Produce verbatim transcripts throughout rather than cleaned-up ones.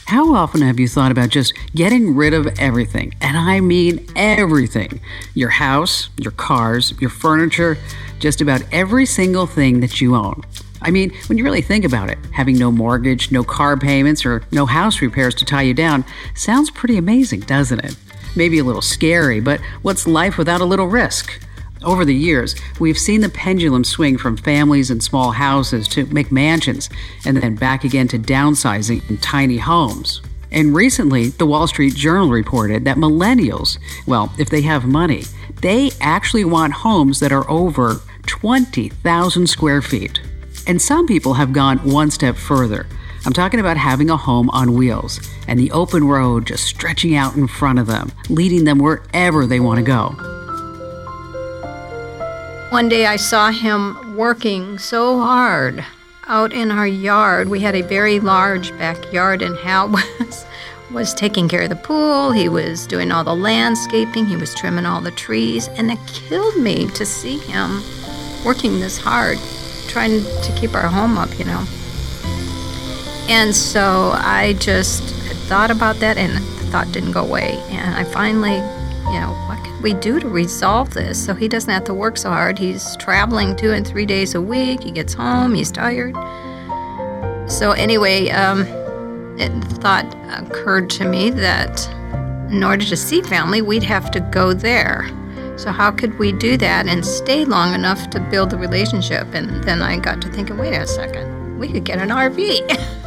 How often have you thought about just getting rid of everything? And I mean everything. Your house, your cars, your furniture, just about every single thing that you own. I mean, when you really think about it, having no mortgage, no car payments, or no house repairs to tie you down sounds pretty amazing, doesn't it? Maybe a little scary, but what's life without a little risk? Over the years, we've seen the pendulum swing from families and small houses to McMansions, and then back again to downsizing in tiny homes. And recently, the Wall Street Journal reported that millennials, well, if they have money, they actually want homes that are over twenty thousand square feet. And some people have gone one step further. I'm talking about having a home on wheels and the open road just stretching out in front of them, leading them wherever they want to go. One day I saw him working so hard out in our yard. We had a very large backyard, and Hal was, was taking care of the pool. He was doing all the landscaping. He was trimming all the trees. And it killed me to see him working this hard, trying to keep our home up, you know. And so I just thought about that, and the thought didn't go away. And I finally, you know, what can we do to resolve this so he doesn't have to work so hard? He's traveling two and three days a week. He gets home. He's tired. So anyway, um, it, the thought occurred to me that in order to see family, we'd have to go there. So how could we do that and stay long enough to build the relationship? And then I got to thinking, wait a second, we could get an R V.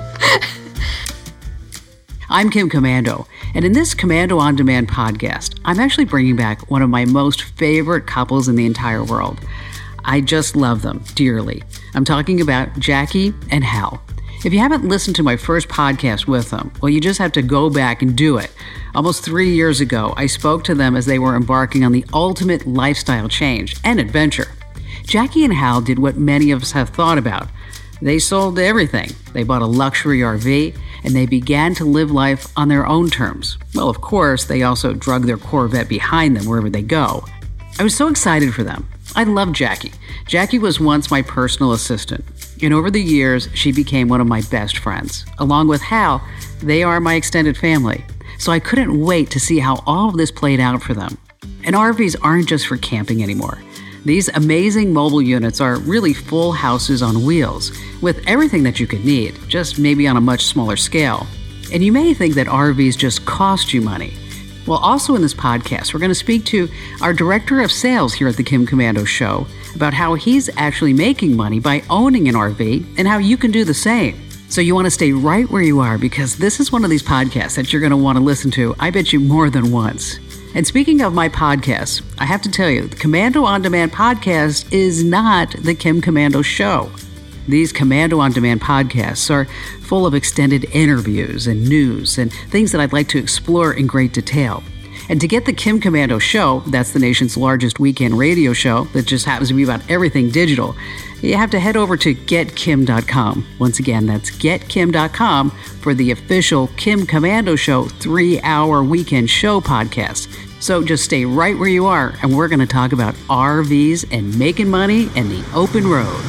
I'm Kim Komando, and in this Komando On Demand podcast, I'm actually bringing back one of my most favorite couples in the entire world. I just love them dearly. I'm talking about Jackie and Hal. If you haven't listened to my first podcast with them, well, you just have to go back and do it. Almost three years ago, I spoke to them as they were embarking on the ultimate lifestyle change and adventure. Jackie and Hal did what many of us have thought about. They sold everything. They bought a luxury R V, and they began to live life on their own terms. Well, of course, they also drug their Corvette behind them wherever they go. I was so excited for them. I love Jackie. Jackie was once my personal assistant, and over the years, she became one of my best friends. Along with Hal, they are my extended family. So I couldn't wait to see how all of this played out for them. And R Vs aren't just for camping anymore. These amazing mobile units are really full houses on wheels, with everything that you could need, just maybe on a much smaller scale. And you may think that R Vs just cost you money. Well, also in this podcast, we're going to speak to our Director of Sales here at the Kim Komando Show about how he's actually making money by owning an R V and how you can do the same. So you want to stay right where you are, because this is one of these podcasts that you're going to want to listen to, I bet you, more than once. And speaking of my podcasts, I have to tell you, the Komando On Demand podcast is not the Kim Komando Show. These Komando On Demand podcasts are full of extended interviews and news and things that I'd like to explore in great detail. And to get the Kim Komando Show, that's the nation's largest weekend radio show that just happens to be about everything digital, you have to head over to get kim dot com. Once again, that's get kim dot com for the official Kim Komando Show three-hour weekend show podcast. So just stay right where you are, and we're going to talk about R Vs and making money and the open road.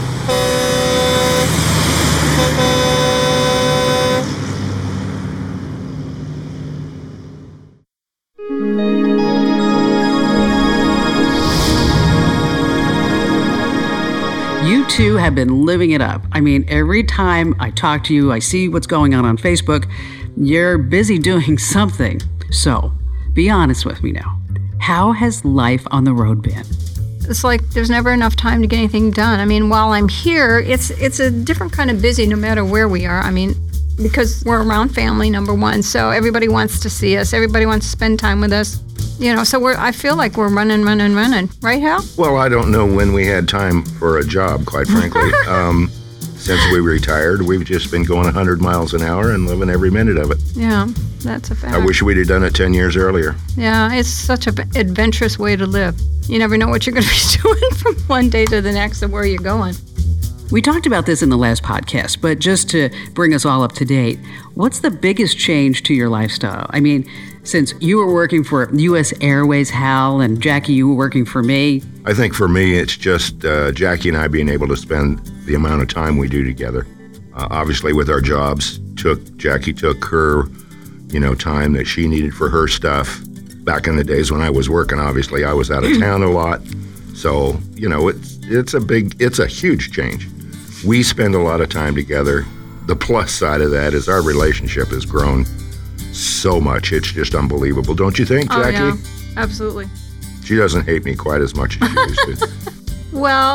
You two have been living it up. I mean, every time I talk to you, I see what's going on on Facebook, you're busy doing something. So, be honest with me now. How has life on the road been? It's like there's never enough time to get anything done. I mean, while I'm here, it's it's a different kind of busy no matter where we are. I mean, because we're around family, number one, so everybody wants to see us. Everybody wants to spend time with us. You know, so we're. I feel like we're running, running, running. Right, Hal? Well, I don't know when we had time for a job, quite frankly. um, since we retired, we've just been going one hundred miles an hour and living every minute of it. Yeah, that's a fact. I wish we'd have done it ten years earlier. Yeah, it's such an adventurous way to live. You never know what you're going to be doing from one day to the next and where you're going. We talked about this in the last podcast, but just to bring us all up to date, what's the biggest change to your lifestyle? I mean, since you were working for U S Airways, Hal, and Jackie, you were working for me. I think for me, it's just uh, Jackie and I being able to spend the amount of time we do together. Uh, obviously, with our jobs, took Jackie took her, you know, time that she needed for her stuff. Back in the days when I was working, obviously, I was out of town a lot. So, you know, it's it's a big, it's a huge change. We spend a lot of time together. The plus side of that is our relationship has grown so much. It's just unbelievable. Don't you think, Jackie? Oh, yeah, absolutely. She doesn't hate me quite as much as she used to. Well,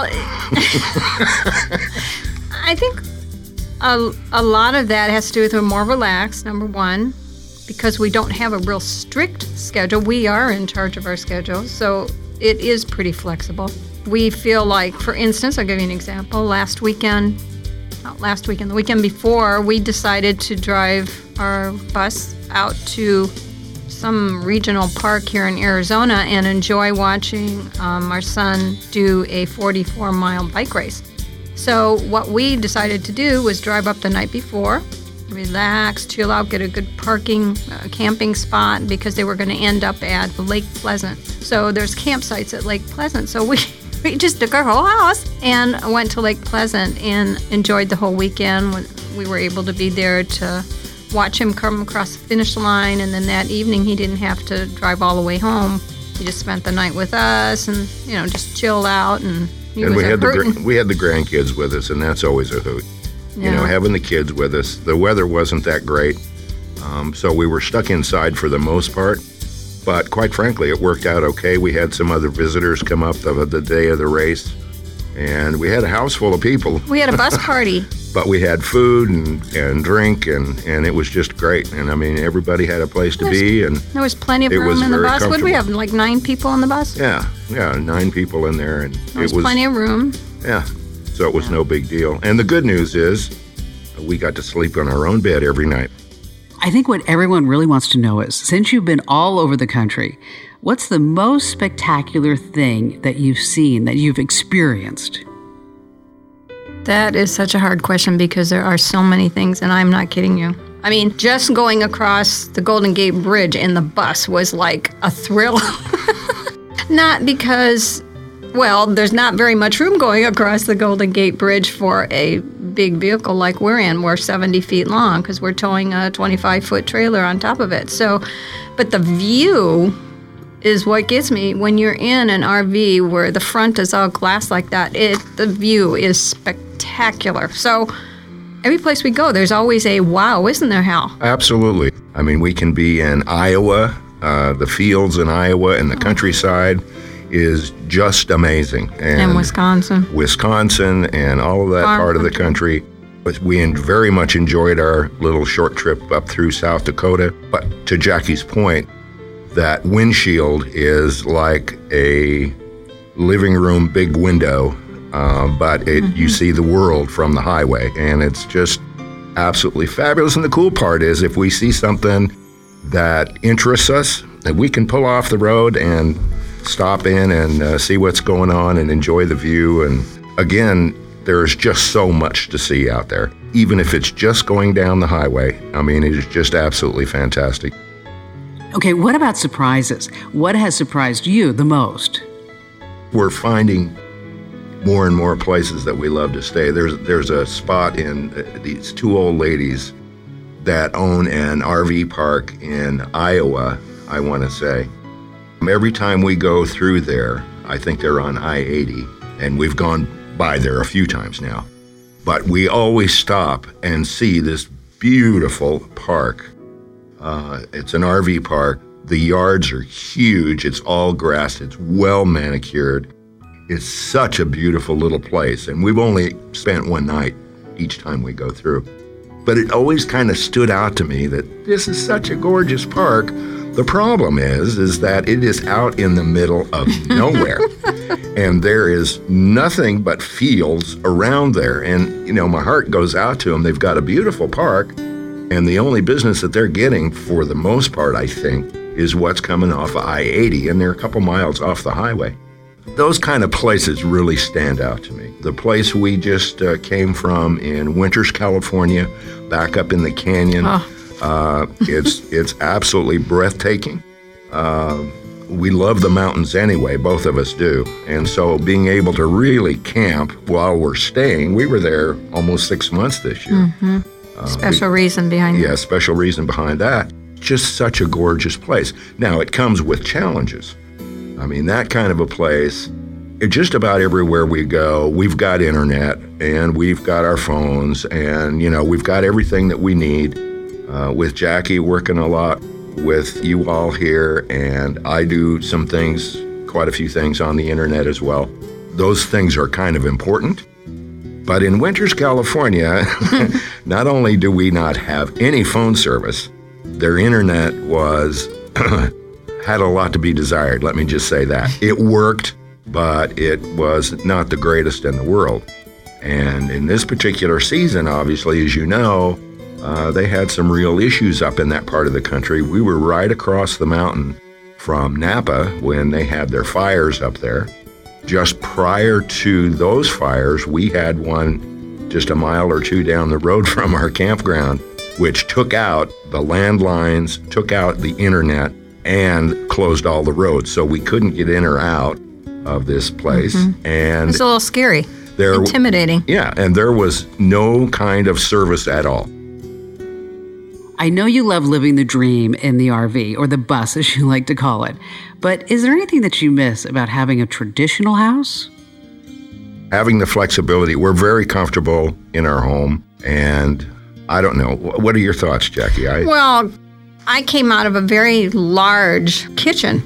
I think a, a lot of that has to do with we're more relaxed, number one, because we don't have a real strict schedule. We are in charge of our schedule, so it is pretty flexible. We feel like, for instance, I'll give you an example. Last weekend, not last weekend, the weekend before, we decided to drive our bus out to some regional park here in Arizona and enjoy watching um, our son do a forty-four mile bike race. So what we decided to do was drive up the night before, relax, chill out, get a good parking, uh, camping spot, because they were going to end up at Lake Pleasant. So there's campsites at Lake Pleasant. So we, we just took our whole house and went to Lake Pleasant and enjoyed the whole weekend. We were able to be there to watch him come across the finish line, and then that evening he didn't have to drive all the way home. He just spent the night with us and, you know, just chilled out. And he and was we had hurting. the we had the grandkids with us, and that's always a hoot. Yeah. You know, having the kids with us. The weather wasn't that great, um, so we were stuck inside for the most part. But quite frankly, it worked out okay. We had some other visitors come up the, the day of the race, and we had a house full of people. We had a bus party. But we had food and, and drink, and, and it was just great. And I mean, everybody had a place to There's, be, and there was plenty of it room was in the very bus. What did we have, comfortable. like nine people on the bus? yeah, yeah, nine people in there, and There was, it was plenty of room. yeah. So it was no big deal. And the good news is, we got to sleep in our own bed every night. I think what everyone really wants to know is, since you've been all over the country, what's the most spectacular thing that you've seen, that you've experienced? That is such a hard question because there are so many things, and I'm not kidding you. I mean, just going across the Golden Gate Bridge in the bus was like a thrill. Not because, well, there's not very much room going across the Golden Gate Bridge for a big vehicle like we're in. We're seventy feet long because we're towing a twenty-five foot trailer on top of it. So, but the view is what gets me. When you're in an R V where the front is all glass like that, it the view is spectacular. So every place we go, there's always a wow, isn't there, Hal? Absolutely. I mean, we can be in Iowa, uh, the fields in Iowa, and the countryside is just amazing. And, And Wisconsin. Wisconsin and all of that Farm part of the country. country. But we en- very much enjoyed our little short trip up through South Dakota. But to Jackie's point, that windshield is like a living room big window, uh, but it, mm-hmm. you see the world from the highway, and it's just absolutely fabulous. And the cool part is, if we see something that interests us, that we can pull off the road and stop in and uh, see what's going on and enjoy the view. And again, there's just so much to see out there, even if it's just going down the highway. I mean, it is just absolutely fantastic. Okay, what about surprises? What has surprised you the most? We're finding more and more places that we love to stay. There's there's a spot in uh, these two old ladies that own an R V park in Iowa, I want to say. Every time we go through there, I think they're on I eighty, and we've gone by there a few times now. But we always stop and see this beautiful park. Uh, it's an R V park. The yards are huge. It's all grass. It's well manicured. It's such a beautiful little place. And we've only spent one night each time we go through. But it always kind of stood out to me that this is such a gorgeous park. The problem is, is that it is out in the middle of nowhere. And there is nothing but fields around there. And, you know, my heart goes out to them. They've got a beautiful park. And the only business that they're getting, for the most part, I think, is what's coming off of I eighty, and they're a couple miles off the highway. Those kind of places really stand out to me. The place we just uh, came from in Winters, California, back up in the canyon, oh. uh, it's it's absolutely breathtaking. Uh, we love the mountains anyway, both of us do. And so being able to really camp while we're staying, we were there almost six months this year. Mm-hmm. Uh, special we, reason behind yeah, that. Yeah, special reason behind that. Just such a gorgeous place. Now, it comes with challenges. I mean, that kind of a place, it, just about everywhere we go, we've got internet and we've got our phones and, you know, we've got everything that we need. Uh, with Jackie working a lot with you all here, and I do some things, quite a few things on the internet as well. Those things are kind of important. But in Winters, California, not only do we not have any phone service, their internet was had a lot to be desired, let me just say that. It worked, but it was not the greatest in the world. And in this particular season, obviously, as you know, uh, they had some real issues up in that part of the country. We were right across the mountain from Napa when they had their fires up there. Just prior to those fires, we had one just a mile or two down the road from our campground, which took out the landlines, took out the internet, and closed all the roads. So we couldn't get in or out of this place. Mm-hmm. And it's a little scary, there, intimidating. Yeah, and there was no kind of service at all. I know you love living the dream in the R V, or the bus as you like to call it, but is there anything that you miss about having a traditional house? Having the flexibility. We're very comfortable in our home, and I don't know. What are your thoughts, Jackie? I... Well, I came out of a very large kitchen,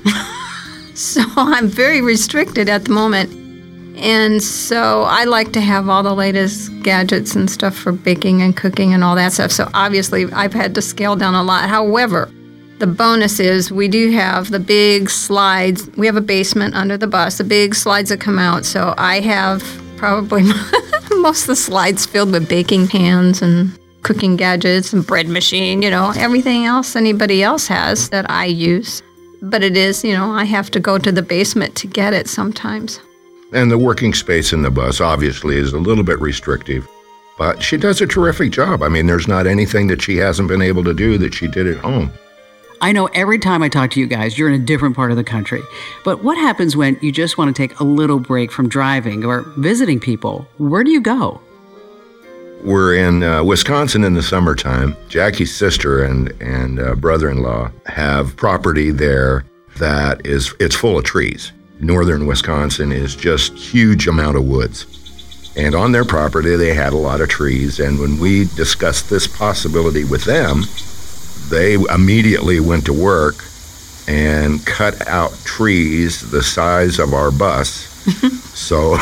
so I'm very restricted at the moment. And so I like to have all the latest gadgets and stuff for baking and cooking and all that stuff. So obviously I've had to scale down a lot. However, the bonus is we do have the big slides. We have a basement under the bus, the big slides that come out. So I have probably most of the slides filled with baking pans and cooking gadgets and bread machine, you know, everything else anybody else has that I use. But it is, you know, I have to go to the basement to get it sometimes. And the working space in the bus obviously is a little bit restrictive, but she does a terrific job. I mean, there's not anything that she hasn't been able to do that she did at home. I know every time I talk to you guys, you're in a different part of the country. But what happens when you just want to take a little break from driving or visiting people? Where do you go? We're in uh, Wisconsin in the summertime. Jackie's sister and, and uh, brother-in-law have property there that is, it's full of trees. Northern Wisconsin is just huge amount of woods. And on their property, they had a lot of trees. And when we discussed this possibility with them, they immediately went to work and cut out trees the size of our bus so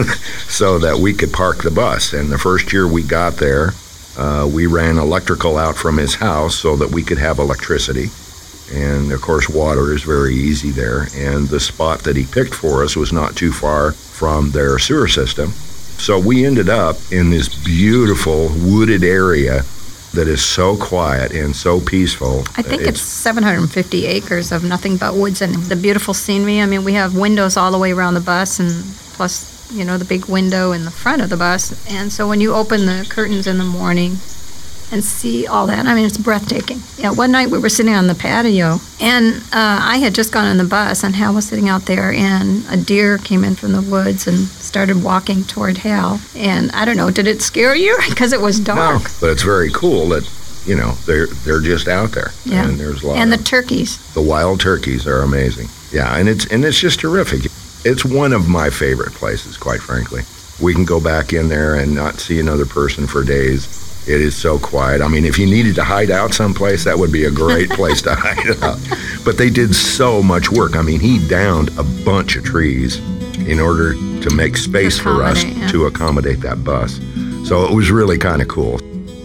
so that we could park the bus. And the first year we got there, uh, we ran electrical out from his house so that we could have electricity. And, of course, water is very easy there. And the spot that he picked for us was not too far from their sewer system. So we ended up in this beautiful wooded area that is so quiet and so peaceful. I think it's, it's seven hundred fifty acres of nothing but woods and the beautiful scenery. I mean, we have windows all the way around the bus and plus, you know, the big window in the front of the bus. And so when you open the curtains in the morning and see all that, I mean, it's breathtaking. Yeah, one night we were sitting on the patio, and uh, I had just gone on the bus, and Hal was sitting out there, and a deer came in from the woods and started walking toward Hal. And I don't know, did it scare you? Because it was dark. No, but it's very cool that, you know, they're they're just out there. Yeah. And there's a lot and the of, turkeys. The wild turkeys are amazing. Yeah, and it's and it's just terrific. It's one of my favorite places, quite frankly. We can go back in there and not see another person for days. It is so quiet. I mean, if you needed to hide out someplace, that would be a great place to hide out. But they did so much work. I mean, he downed a bunch of trees in order to make space for us yeah. to accommodate that bus. So it was really kind of cool.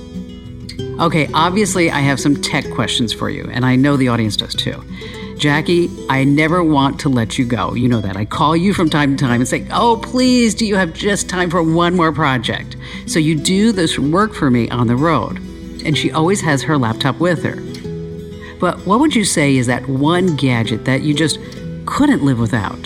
Okay, obviously I have some tech questions for you, and I know the audience does too. Jackie, I never want to let you go. You know that. I call you from time to time and say, oh, please, do you have just time for one more project? So you do this work for me on the road. And she always has her laptop with her. But what would you say is that one gadget that you just couldn't live without?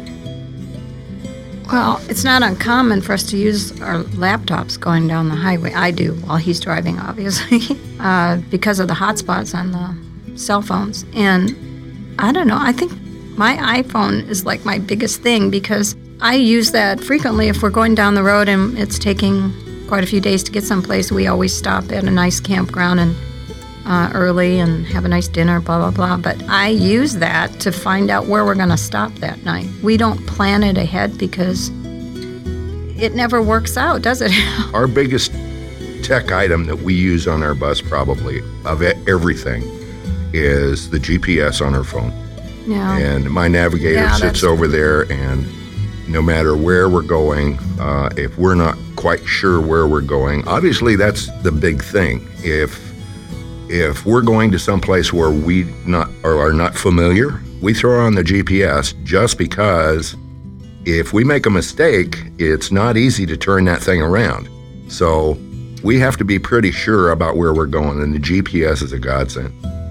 Well, it's not uncommon for us to use our laptops going down the highway. I do, while he's driving, obviously, uh, because of the hotspots on the cell phones. And I don't know, I think My iPhone is like my biggest thing because I use that frequently. If we're going down the road and it's taking quite a few days to get someplace, we always stop at a nice campground and uh, early and have a nice dinner, blah, blah, blah. But I use that to find out where we're going to stop that night. We don't plan it ahead because it never works out, does it? Our biggest tech item that we use on our bus, probably, of everything, is the G P S on our phone. Yeah. And my navigator Yeah, sits that's- over there, and no matter where we're going, uh, if we're not quite sure where we're going, obviously that's the big thing. If if we're going to someplace where we not or are not familiar, we throw on the G P S just because if we make a mistake, it's not easy to turn that thing around. So we have to be pretty sure about where we're going, and the G P S is a godsend.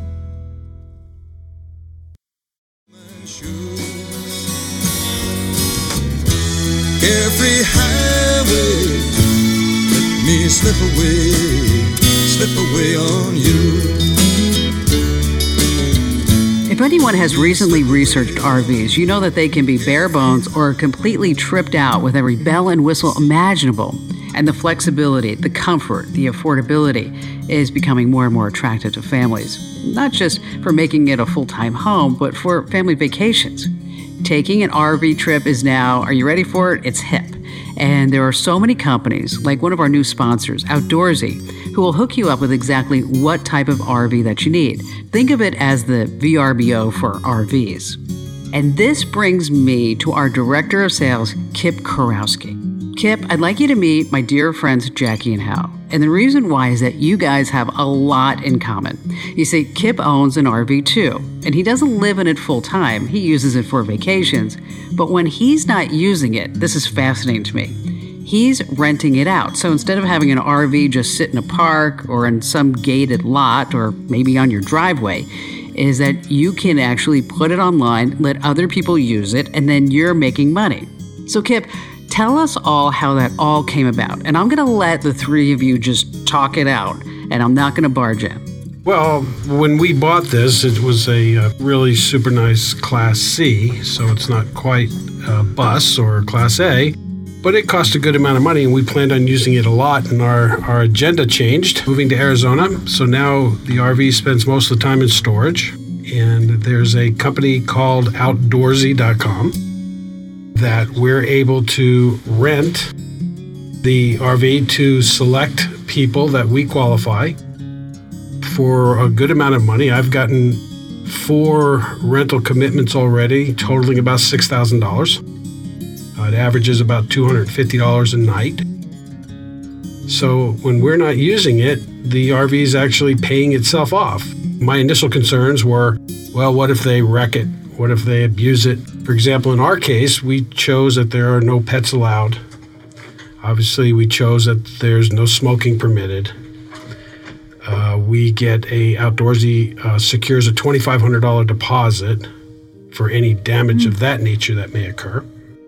Every highway, let me slip away, slip away on you. If anyone has recently researched R Vs, you know that they can be bare bones or completely tripped out with every bell and whistle imaginable. And the flexibility, the comfort, the affordability is becoming more and more attractive to families, not just for making it a full-time home, but for family vacations. Taking an R V trip is now, are you ready for it? It's hip. And there are so many companies, like one of our new sponsors, Outdoorsy, who will hook you up with exactly what type of R V that you need. Think of it as the V R B O for R Vs. And this brings me to our Director of Sales, Kip Kurowski. Kip, I'd like you to meet my dear friends Jackie and Hal. And the reason why is that you guys have a lot in common. You see, Kip owns an R V too, and he doesn't live in it full time. He uses it for vacations. But when he's not using it, this is fascinating to me, he's renting it out. So instead of having an R V just sit in a park or in some gated lot or maybe on your driveway, is that you can actually put it online, let other people use it, and then you're making money. So Kip, tell us all how that all came about. And I'm going to let the three of you just talk it out, and I'm not going to barge in. Well, when we bought this, it was a uh, really super nice Class C, so it's not quite a bus or Class A, but it cost a good amount of money, and we planned on using it a lot, and our, our agenda changed, moving to Arizona. So now the R V spends most of the time in storage, and there's a company called Outdoorsy dot com that we're able to rent the R V to select people that we qualify for a good amount of money. I've gotten four rental commitments already, totaling about six thousand dollars. Uh, it averages about two hundred fifty dollars a night. So when we're not using it, the R V is actually paying itself off. My initial concerns were, well, what if they wreck it? What if they abuse it? For example, in our case, we chose that there are no pets allowed. Obviously, we chose that there's no smoking permitted. Uh, we get a Outdoorsy uh, secures a twenty-five hundred dollars deposit for any damage mm-hmm. of that nature that may occur.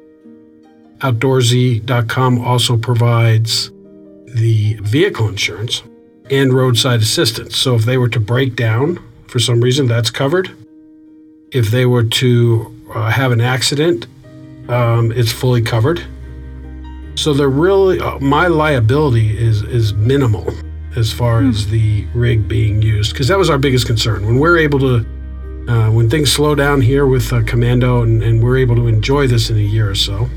Outdoorsy dot com also provides the vehicle insurance and roadside assistance. So if they were to break down for some reason, that's covered. If they were to uh, have an accident, um, it's fully covered. So they're really, uh, my liability is is minimal as far mm. as the rig being used, because that was our biggest concern. When we're able to, uh, when things slow down here with uh, Commando and, and we're able to enjoy this in a year or so,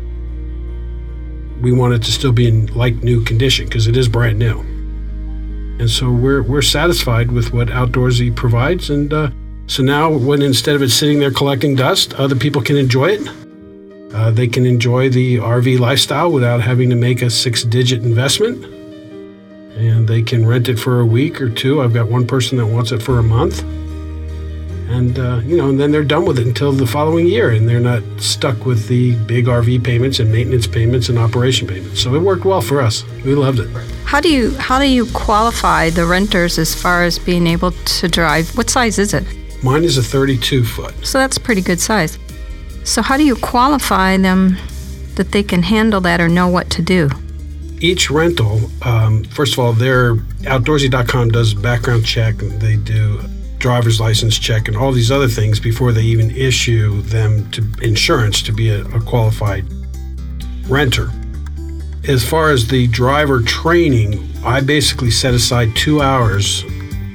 we want it to still be in like new condition because it is brand new. And so we're we're satisfied with what Outdoorsy provides, and uh, so now when instead of it sitting there collecting dust, other people can enjoy it. Uh, they can enjoy the R V lifestyle without having to make a six-digit investment. And they can rent it for a week or two. I've got one person that wants it for a month. And, uh, you know, and then they're done with it until the following year, and they're not stuck with the big R V payments and maintenance payments and operation payments. So it worked well for us. We loved it. How do you how do you qualify the renters as far as being able to drive? What size is it? Mine is a thirty-two foot. So that's a pretty good size. So how do you qualify them that they can handle that or know what to do? Each rental, um, first of all, their Outdoorsy dot com does background check. They do driver's license check and all these other things before they even issue them to insurance to be a, a qualified renter. As far as the driver training, I basically set aside two hours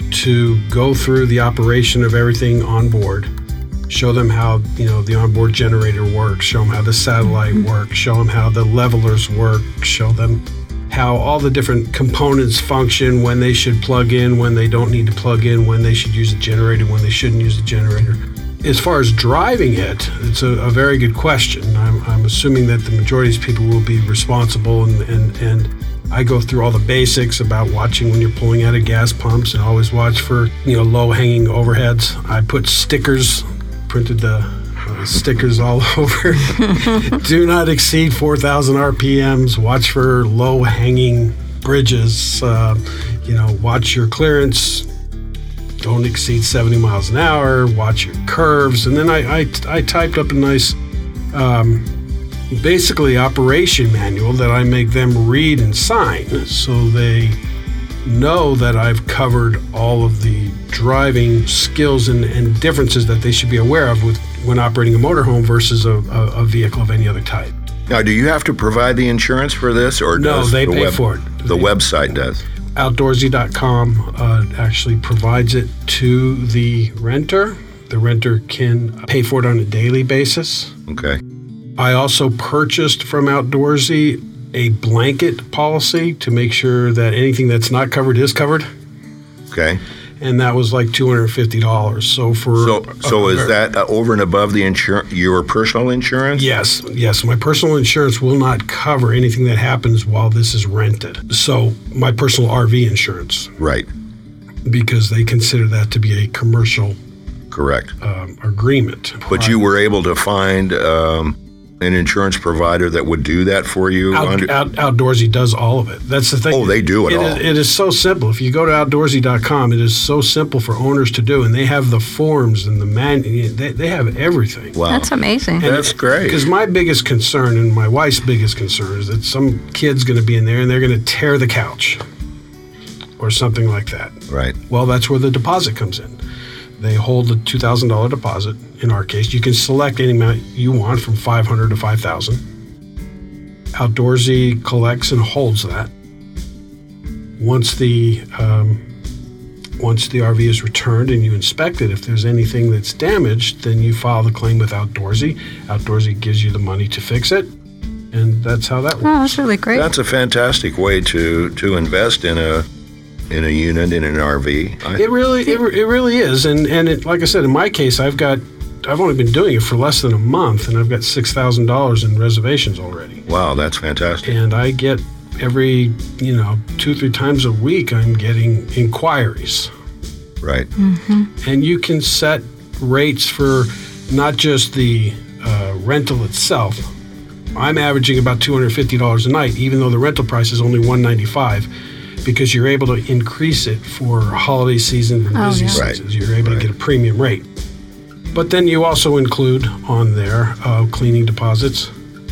to go through the operation of everything on board, show them how, you know, the onboard generator works, show them how the satellite works, show them how the levelers work, show them how all the different components function, when they should plug in, when they don't need to plug in, when they should use a generator, when they shouldn't use a generator. As far as driving it, it's a, a very good question. I'm, I'm assuming that the majority of these people will be responsible, and, and, and I go through all the basics about watching when you're pulling out of gas pumps, and always watch for, you know, low-hanging overheads. I put stickers, printed the uh, stickers all over. Do not exceed four thousand R P Ms. Watch for low-hanging bridges. Uh, you know, watch your clearance. Don't exceed seventy miles an hour. Watch your curves. And then I, I, I typed up a nice, um, basically operation manual that I make them read and sign, so they know that I've covered all of the driving skills and, and differences that they should be aware of with when operating a motorhome versus a, a, a vehicle of any other type. Now, do you have to provide the insurance for this, or no? does They the pay web, for it. The They, website does. Outdoorsy dot com uh, actually provides it to the renter. The renter can pay for it on a daily basis. Okay. I also purchased from Outdoorsy a blanket policy to make sure that anything that's not covered is covered, Okay. and that was like two hundred fifty dollars. So for So, so uh, is that uh, over and above the insur- your personal insurance? Yes, yes. My personal insurance will not cover anything that happens while this is rented. So my personal R V insurance, Right. because they consider that to be a commercial Correct. um, agreement. But you were able to find um, an insurance provider that would do that for you? Out, under- out, Outdoorsy does all of it. That's the thing. Oh, they do it all. Is, it is so simple. If you go to outdoorsy dot com, it is so simple for owners to do, and they have the forms and the man. They, they have everything. Wow. That's amazing. That's great. Because my biggest concern and my wife's biggest concern is that some kid's going to be in there and they're going to tear the couch or something like that. Right. Well, that's where the deposit comes in. They hold a two thousand dollars deposit. In our case, you can select any amount you want from five hundred dollars to five thousand dollars. Outdoorsy collects and holds that. Once the um, once the R V is returned and you inspect it, if there's anything that's damaged, then you file the claim with Outdoorsy. Outdoorsy gives you the money to fix it, and that's how that works. Oh, that's really great. That's a fantastic way to, to invest in a in a unit, in an R V. I, It really, it, it really is, and and it, like I said, in my case, I've got, I've only been doing it for less than a month, and I've got six thousand dollars in reservations already. wow, that's fantastic. And I get every, you know, two three times a week, I'm getting inquiries, Right. and you can set rates for not just the uh, rental itself. I'm averaging about two hundred fifty dollars a night, even though the rental price is only one ninety-five. Because you're able to increase it for holiday season and Oh, busy yeah. Right. seasons. You're able Right. to get a premium rate. But then you also include on there uh, cleaning deposits.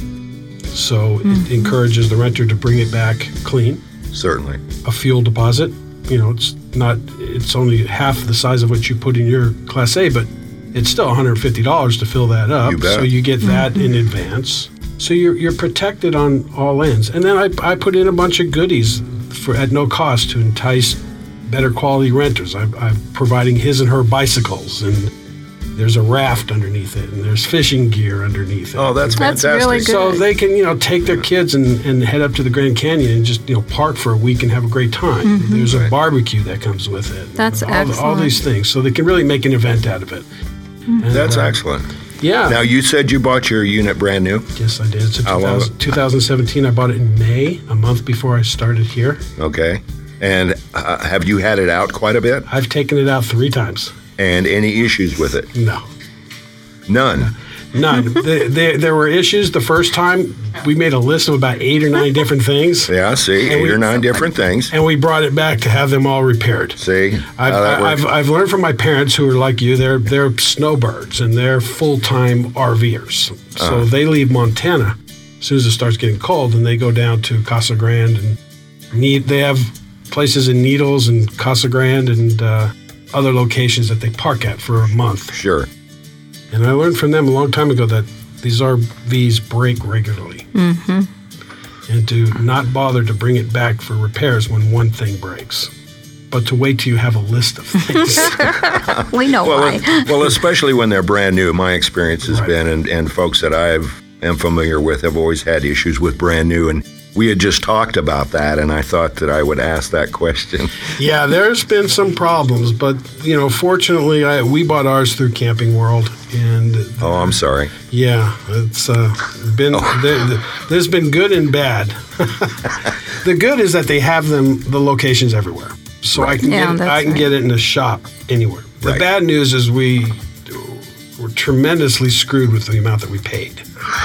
So it encourages the renter to bring it back clean. Certainly. A fuel deposit, you know, it's not, it's only half the size of what you put in your Class A, but it's still one hundred fifty dollars to fill that up. You bet. So you get that in advance. So you're, you're protected on all ends. And then I, I put in a bunch of goodies for at no cost to entice better quality renters. I, I'm providing his and her bicycles, and there's a raft underneath it, and there's fishing gear underneath it. Oh, that's That's fantastic. really good. So they can, you know, take their kids and, and head up to the Grand Canyon and just, you know, park for a week and have a great time. There's a Right. barbecue that comes with it. That's all, all excellent. these things. So they can really make an event out of it. And, That's uh, excellent. Yeah. Now, you said you bought your unit brand new. Yes, I did. It's a How long- two thousand seventeen. I bought it in May, a month before I started here. Okay. And uh, have you had it out quite a bit? I've taken it out three times. And any issues with it? No. None. None. the, the, there were issues the first time. We made a list of about eight or nine different things, Yeah, see, And eight we- or nine different things. and we brought it back to have them all repaired. See I've, how that works? I've, I've learned from my parents who are like you. They're they're snowbirds and they're full time RVers. So Uh-huh. they leave Montana as soon as it starts getting cold, and they go down to Casa Grande and need. They have places in Needles and Casa Grande and uh, other locations that they park at for a month. Sure. And I learned from them a long time ago that these R Vs break regularly. Mm-hmm. And to not bother to bring it back for repairs when one thing breaks, but to wait till you have a list of things. We know well, why. uh, well, especially when they're brand new. My experience has Right. been, and, and folks that I've am familiar with have always had issues with brand new. And we had just talked about that, and I thought that I would ask that question. Yeah, there's been some problems, but you know, fortunately, I, we bought ours through Camping World, and Oh, I'm sorry. yeah, it's uh, been Oh. there, there's been good and bad. The good is that they have them the locations everywhere, so I can Yeah, get that's I can right. get it in a shop anywhere. The Right. bad news is we were tremendously screwed with the amount that we paid.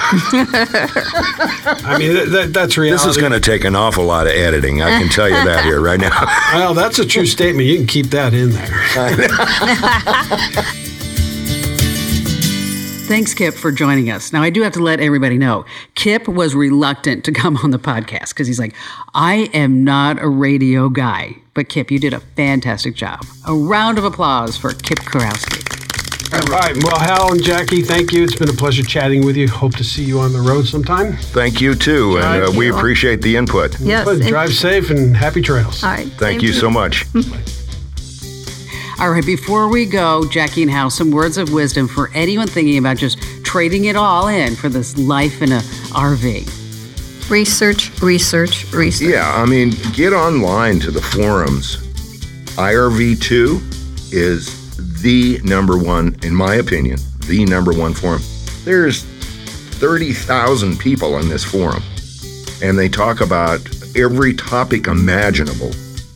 I mean, that, that, that's reality. This is going to take an awful lot of editing. I can tell you that here right now. Well, that's a true statement. You can keep that in there. Thanks, Kip, for joining us. Now, I do have to let everybody know, Kip was reluctant to come on the podcast because he's like, I am not a radio guy. But Kip, you did a fantastic job. A round of applause for Kip Kurowski. All right. Well, Hal and Jackie, thank you. It's been a pleasure chatting with you. Hope to see you on the road sometime. Thank you, too, and uh, we appreciate the input. Yes. But and- drive safe and happy trails. All right. Thank same you to so much. All right, before we go, Jackie and Hal, some words of wisdom for anyone thinking about just trading it all in for this life in a R V. Research, research, research. Yeah, I mean, get online to the forums. I R V two is the number one, in my opinion, the number one forum. There's thirty thousand people in this forum, and they talk about every topic imaginable.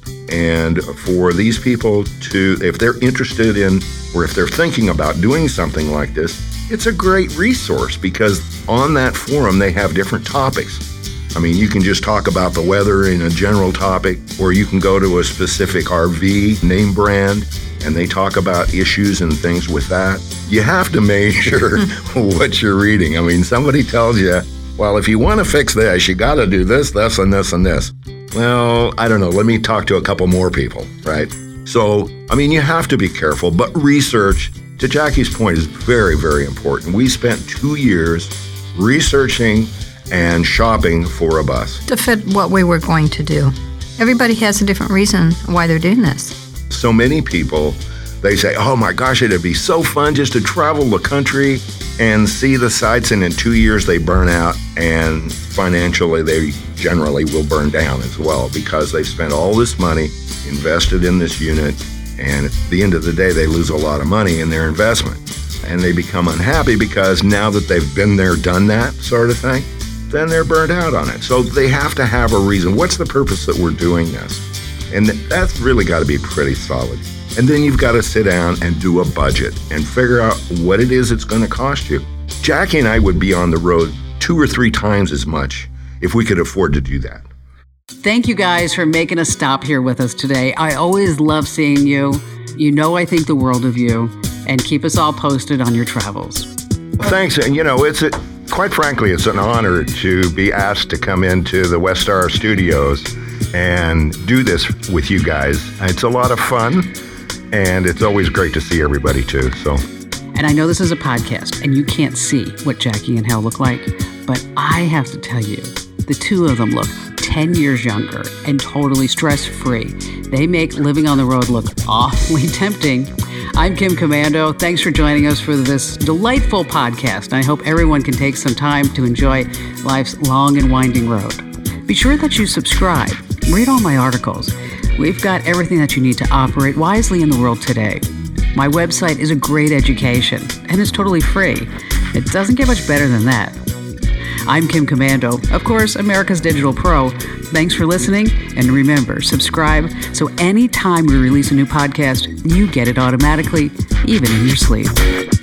And for these people to, if they're interested in, or if they're thinking about doing something like this, it's a great resource because on that forum they have different topics. I mean, you can just talk about the weather in a general topic, or you can go to a specific R V name brand, and they talk about issues and things with that. You have to measure what you're reading. I mean, somebody tells you, well, if you want to fix this, you got to do this, this, and this, and this. Well, I don't know. Let me talk to a couple more people, right? So, I mean, you have to be careful, but research, to Jackie's point, is very, very important. We spent two years researching and shopping for a bus. To fit what we were going to do. Everybody has a different reason why they're doing this. So many people, they say, oh my gosh, it'd be so fun just to travel the country and see the sights, and in two years they burn out, and financially they generally will burn down as well because they've spent all this money invested in this unit, and at the end of the day they lose a lot of money in their investment, and they become unhappy because now that they've been there, done that sort of thing, then they're burnt out on it. So they have to have a reason. What's the purpose that we're doing this? And that's really got to be pretty solid. And then you've got to sit down and do a budget and figure out what it is it's going to cost you. Jackie and I would be on the road two or three times as much if we could afford to do that. Thank you guys for making a stop here with us today. I always love seeing you. You know I think the world of you, and keep us all posted on your travels. Thanks. And, you know, it's a, quite frankly, it's an honor to be asked to come into the Westar Studios and do this with you guys. It's a lot of fun, and it's always great to see everybody, too. So, And I know this is a podcast, and you can't see what Jackie and Hal look like, but I have to tell you, the two of them look ten years younger and totally stress-free. They make living on the road look awfully tempting. I'm Kim Komando. Thanks for joining us for this delightful podcast. I hope everyone can take some time to enjoy life's long and winding road. Be sure that you subscribe. Read all my articles. We've got everything that you need to operate wisely in the world today. My website is a great education, and it's totally free. It doesn't get much better than that. I'm Kim Komando, of course, America's Digital Pro. Thanks for listening, and remember, subscribe so anytime we release a new podcast, you get it automatically, even in your sleep.